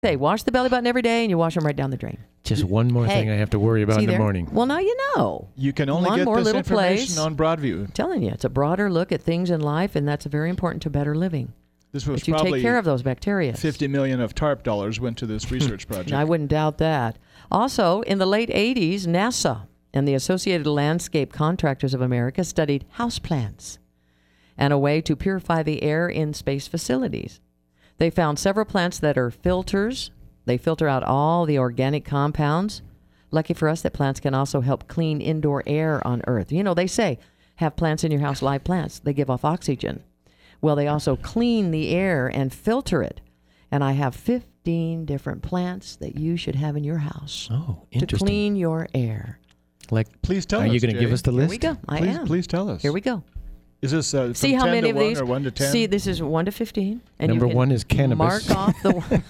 Say, wash the belly button every day, and you wash them right down the drain. Just one more thing I have to worry about in the morning. Well, now you know. You can only get this information on Broadview. I'm telling you, it's a broader look at things in life, and that's very important to better living. This was that you probably take care of those bacteria. $50 million of TARP dollars went to this research project. I wouldn't doubt that. Also, in the late 80s, NASA and the Associated Landscape Contractors of America studied houseplants and a way to purify the air in space facilities. They found several plants that are filters. They filter out all the organic compounds. Lucky for us that plants can also help clean indoor air on Earth. You know, they say, have plants in your house, live plants. They give off oxygen. Well, they also clean the air and filter it. And I have 15 different plants that you should have in your house. Oh, interesting. To clean your air. Please tell us, Are you going to give us the list? Here we go. I am. Please tell us. Here we go. Is this from See how 10 many to of 1 these? or 1 to 10? See, this is 1 to 15. And Number you can 1 is cannabis. Mark off the one.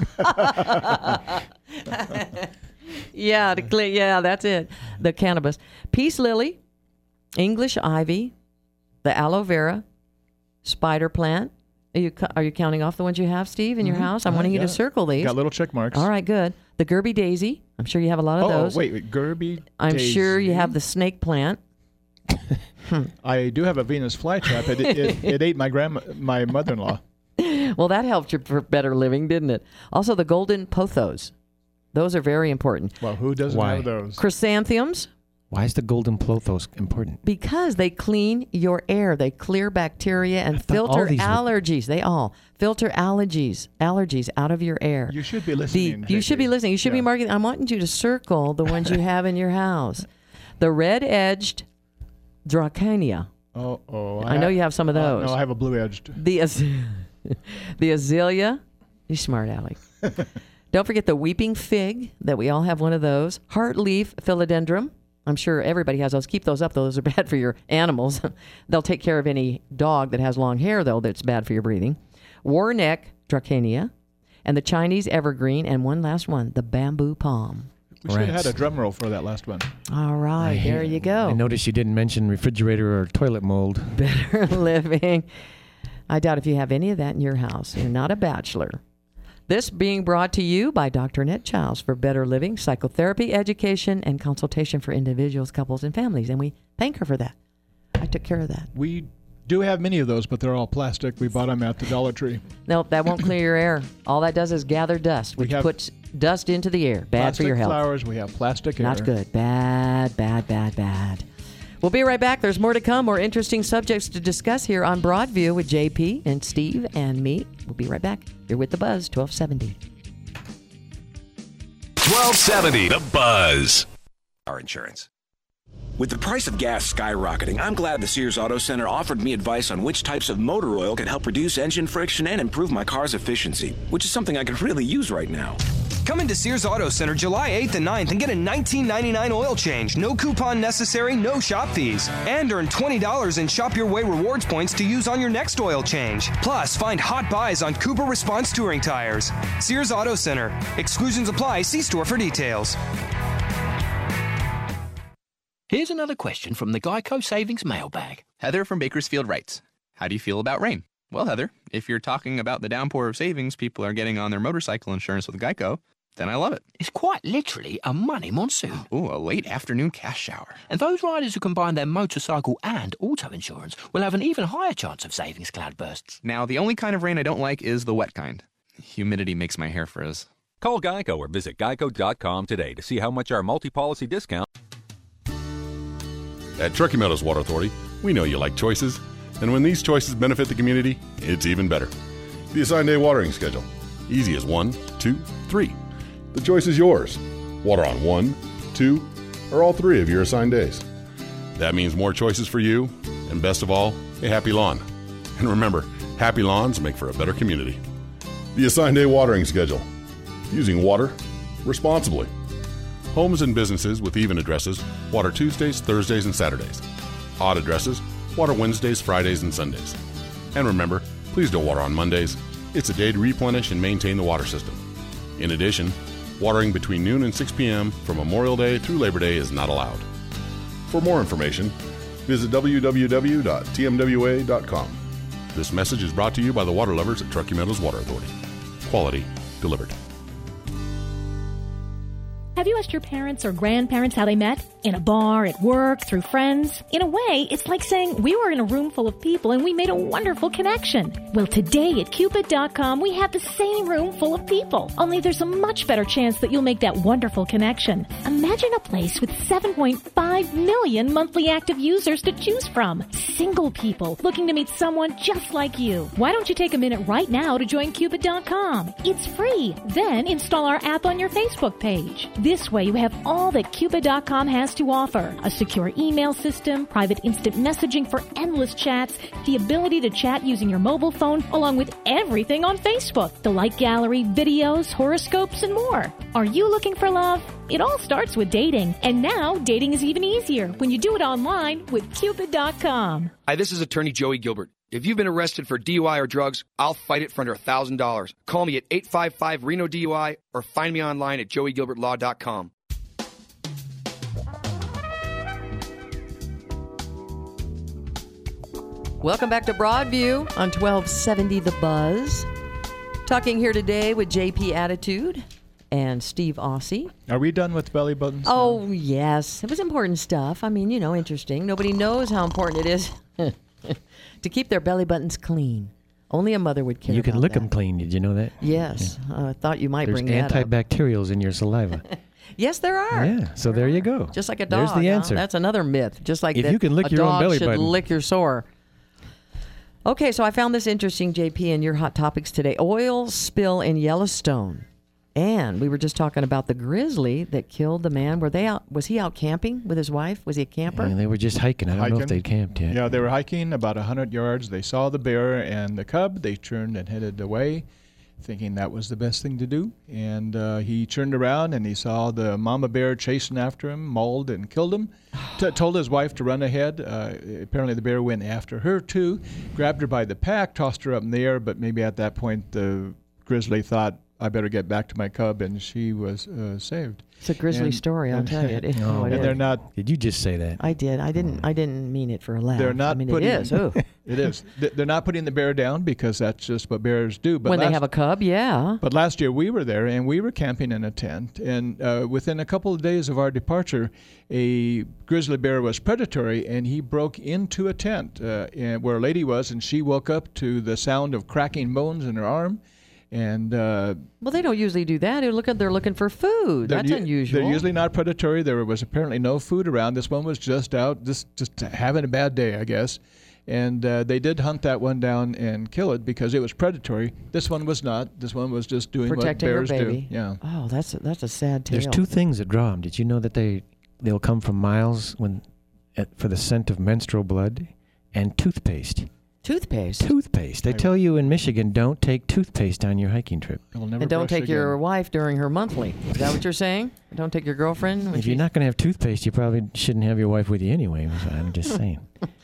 Yeah, that's it. The cannabis. Peace lily, English ivy, the aloe vera, spider plant. Are you counting off the ones you have, Steve, in your house? I'm wanting you to circle these. Got little check marks. All right, good. The Gerby daisy. I'm sure you have a lot of those. Oh, wait. Gerby I'm daisy. sure you have the snake plant. I do have a Venus flytrap. It ate my mother-in-law. Well, that helped you for better living, didn't it? Also, the golden pothos. Those are very important. Well, who doesn't have those? Chrysanthemums. Why is the golden pothos important? Because they clean your air. They clear bacteria and filter allergies. They all filter allergies out of your air. You should be listening. You should be listening. You should be marking. I want you to circle the ones you have in your house. The red-edged Dracaena. I know you have some of those. No, I have a blue-edged. The azalea. You're smart, Alec. Don't forget the weeping fig, that we all have one of those. Heartleaf philodendron. I'm sure everybody has those. Keep those up, though. Those are bad for your animals. They'll take care of any dog that has long hair, though, that's bad for your breathing. Warneck Dracaena. And the Chinese evergreen. And one last one, the bamboo palm. We should have had a drum roll for that last one. All right, there you go. I noticed you didn't mention refrigerator or toilet mold. Better living. I doubt if you have any of that in your house. You're not a bachelor. This being brought to you by Dr. Annette Childs for Better Living, Psychotherapy, Education, and Consultation for Individuals, Couples, and Families. And we thank her for that. I took care of that. We do have many of those, but they're all plastic. We bought them at the Dollar Tree. Nope, that won't clear your air. All that does is gather dust, which puts dust into the air. Bad for your health. Plastic flowers, we have plastic air. Not good. Bad, bad, bad, bad. We'll be right back. There's more to come, more interesting subjects to discuss here on Broadview with JP and Steve and me. We'll be right back. You're with The Buzz, 1270. 1270, The Buzz. Our insurance. With the price of gas skyrocketing, I'm glad the Sears Auto Center offered me advice on which types of motor oil could help reduce engine friction and improve my car's efficiency, which is something I could really use right now. Come into Sears Auto Center July 8th and 9th and get a $19.99 oil change. No coupon necessary, no shop fees. And earn $20 in Shop Your Way rewards points to use on your next oil change. Plus, find hot buys on Cooper Response touring tires. Sears Auto Center. Exclusions apply. See store for details. Here's another question from the Geico Savings Mailbag. Heather from Bakersfield writes, how do you feel about rain? Well, Heather, if you're talking about the downpour of savings people are getting on their motorcycle insurance with Geico, then I love it. It's quite literally a money monsoon. Ooh, a late afternoon cash shower. And those riders who combine their motorcycle and auto insurance will have an even higher chance of savings cloudbursts. Now, the only kind of rain I don't like is the wet kind. Humidity makes my hair frizz. Call Geico or visit geico.com today to see how much our multi-policy discount. At Truckee Meadows Water Authority, we know you like choices, and when these choices benefit the community, it's even better. The assigned day watering schedule. Easy as 1, 2, 3. The choice is yours. Water on 1, 2, or all 3 of your assigned days. That means more choices for you, and best of all, a happy lawn. And remember, happy lawns make for a better community. The assigned day watering schedule. Using water responsibly. Homes and businesses with even addresses water Tuesdays, Thursdays, and Saturdays. Odd addresses water Wednesdays, Fridays, and Sundays. And remember, please don't water on Mondays. It's a day to replenish and maintain the water system. In addition, watering between noon and 6 p.m. from Memorial Day through Labor Day is not allowed. For more information, visit www.tmwa.com. This message is brought to you by the water lovers at Truckee Meadows Water Authority. Quality delivered. Have you asked your parents or grandparents how they met? In a bar, at work, through friends? In a way, it's like saying we were in a room full of people and we made a wonderful connection. Well, today at Cupid.com, we have the same room full of people. Only there's a much better chance that you'll make that wonderful connection. Imagine a place with 7.5 million monthly active users to choose from. Single people looking to meet someone just like you. Why don't you take a minute right now to join Cupid.com? It's free. Then install our app on your Facebook page. This way you have all that Cupid.com has to offer. A secure email system, private instant messaging for endless chats, the ability to chat using your mobile phone, along with everything on Facebook. The like gallery, videos, horoscopes, and more. Are you looking for love? It all starts with dating. And now dating is even easier when you do it online with Cupid.com. Hi, this is attorney Joey Gilbert. If you've been arrested for DUI or drugs, I'll fight it for under $1,000. Call me at 855-RENO-DUI or find me online at joeygilbertlaw.com. Welcome back to Broadview on 1270 The Buzz. Talking here today with JP Attitude and Steve Aussie. Are we done with belly buttons? Oh, yes. It was important stuff. I mean, interesting. Nobody knows how important it is to keep their belly buttons clean. Only a mother would care. You can about lick that. them clean. Did you know that? Yes. Yeah. I thought you might There's bring that up. antibacterials in your saliva. Yes, there are. Yeah. So there you go. Just like a dog. There's the answer. That's another myth. Just like if that you can lick a your own dog belly should button. lick your sore. Okay, so I found this interesting, JP, in your hot topics today. Oil spill in Yellowstone. And we were just talking about the grizzly that killed the man. Was he out camping with his wife? Was he a camper? Yeah, they were just hiking. I don't know if they'd camped yet. Yeah, they were hiking about 100 yards. They saw the bear and the cub. They turned and headed away, thinking that was the best thing to do. And he turned around and he saw the mama bear chasing after him, mauled and killed him. Told his wife to run ahead. Apparently the bear went after her too, grabbed her by the pack, tossed her up in the air, but maybe at that point the grizzly thought, I better get back to my cub, and she was saved. It's a grizzly story, I'll tell you. It they're not. Did you just say that? I did. I didn't mean it for a laugh. They're not. I mean, putting, it is. Ooh. It is. They're not putting the bear down because that's just what bears do. But when they have a cub, yeah. But last year we were there and we were camping in a tent, and within a couple of days of our departure, a grizzly bear was predatory, and he broke into a tent where a lady was, and she woke up to the sound of cracking bones in her arm. And well, they don't usually do that. They're looking for food. That's unusual. They're usually not predatory. There was apparently no food around. This one was just out, just having a bad day, I guess. And they did hunt that one down and kill it because it was predatory. This one was not. This one was just doing protecting what bears her baby. do. Yeah. Oh, that's a sad tale. There's two things that draw them. Did you know that they'll come from miles for the scent of menstrual blood and toothpaste? Toothpaste. They tell you in Michigan, don't take toothpaste on your hiking trip. And don't take your wife during her monthly. Is that what you're saying? Don't take your girlfriend? If you're not going to have toothpaste, you probably shouldn't have your wife with you anyway. So I'm just saying.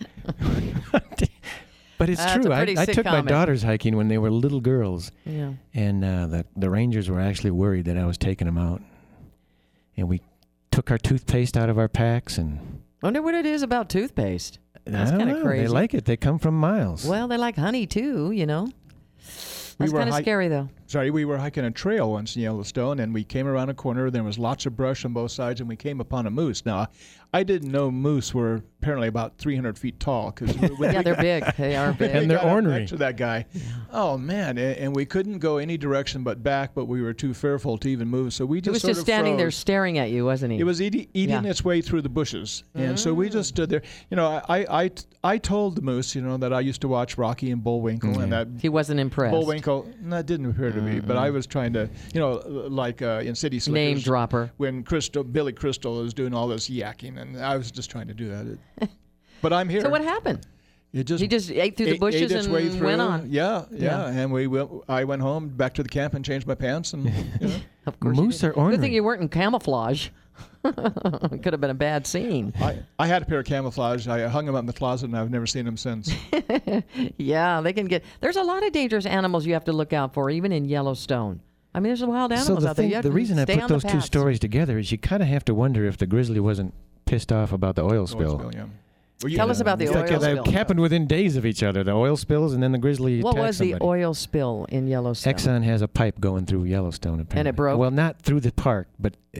But it's true. I took my daughters hiking when they were little girls. Yeah. And the rangers were actually worried that I was taking them out. And we took our toothpaste out of our packs. And I wonder what it is about toothpaste. That's kind of crazy. They like it. They come from miles. Well, they like honey too, That's kind of scary, though. We were hiking a trail once in Yellowstone, and we came around a corner. There was lots of brush on both sides, and we came upon a moose. Now, I didn't know moose were apparently about 300 feet tall. Yeah, they're big. They are big. And they're ornery. To that guy. Yeah. Oh, man. And we couldn't go any direction but back, but we were too fearful to even move. So we just It was just standing there staring at you, wasn't he? It was eating its way through the bushes. And so we just stood there. I told the moose, that I used to watch Rocky and Bullwinkle. And that he wasn't impressed. Bullwinkle, that didn't appear to me. But I was trying to, like in City Slickers. Name dropper. When Billy Crystal is doing all this yakking, and I was just trying to do that. But I'm here. So what happened? He just ate through the bushes and went on. Yeah. And I went home back to the camp and changed my pants. And of course, moose are ornery. Good thing you weren't in camouflage. It could have been a bad scene. I had a pair of camouflage. I hung them up in the closet, and I've never seen them since. Yeah, they can get. There's a lot of dangerous animals you have to look out for, even in Yellowstone. I mean, there's wild animals out there. The reason I put those two stories together is you kind of have to wonder if the grizzly wasn't pissed off about the oil spill. Tell us about the oil spill. They happened within days of each other. The oil spills and then the grizzly What was somebody. The oil spill in Yellowstone? Exxon has a pipe going through Yellowstone, apparently. And it broke? Well, not through the park, but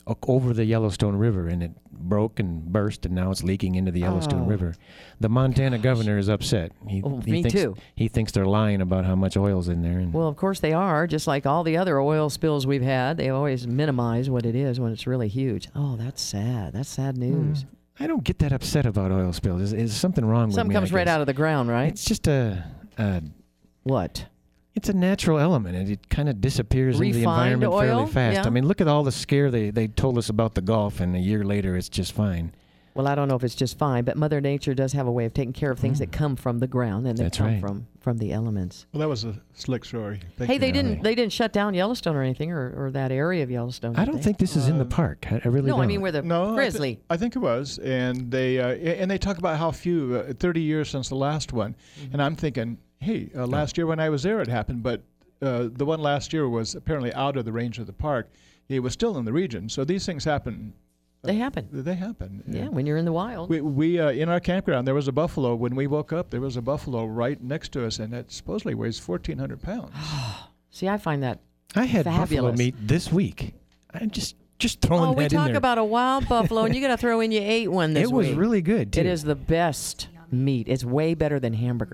over the Yellowstone River, and it broke and burst, and now it's leaking into the Yellowstone River. The Montana governor is upset. He me thinks, too. He thinks they're lying about how much oil's in there. And Well, of course they are. Just like all the other oil spills we've had, they always minimize what it is when it's really huge. Oh, that's sad. That's sad news. I don't get that upset about oil spills. Is something wrong with me? Something comes right out of the ground, right? It's just a what? It's a natural element, and it kind of disappears into the Refined environment oil? fairly fast. Yeah. I mean, look at all the scare they told us about the Gulf, and a year later it's just fine. Well, I don't know if it's just fine, but Mother Nature does have a way of taking care of things that come from the ground and that That's come right. from the elements. Well, that was a slick story. Hey, they didn't shut down Yellowstone or anything, or that area of Yellowstone. I don't think this is in the park. I really don't. No, I mean where the grizzly. I think it was, and they talk about how few 30 years since the last one, and I'm thinking, hey, last year when I was there it happened, but the one last year was apparently out of the range of the park. It was still in the region, so these things happen. They happen. They happen. Yeah, when you're in the wild. We in our campground there was a buffalo. When we woke up, there was a buffalo right next to us, and it supposedly weighs 1,400 pounds. See, I find that I had fabulous. buffalo meat this week. I'm just throwing that in there. We talk about a wild buffalo, and you got to throw in you ate one this week. It was really good, too. It is the best meat. It's way better than hamburger.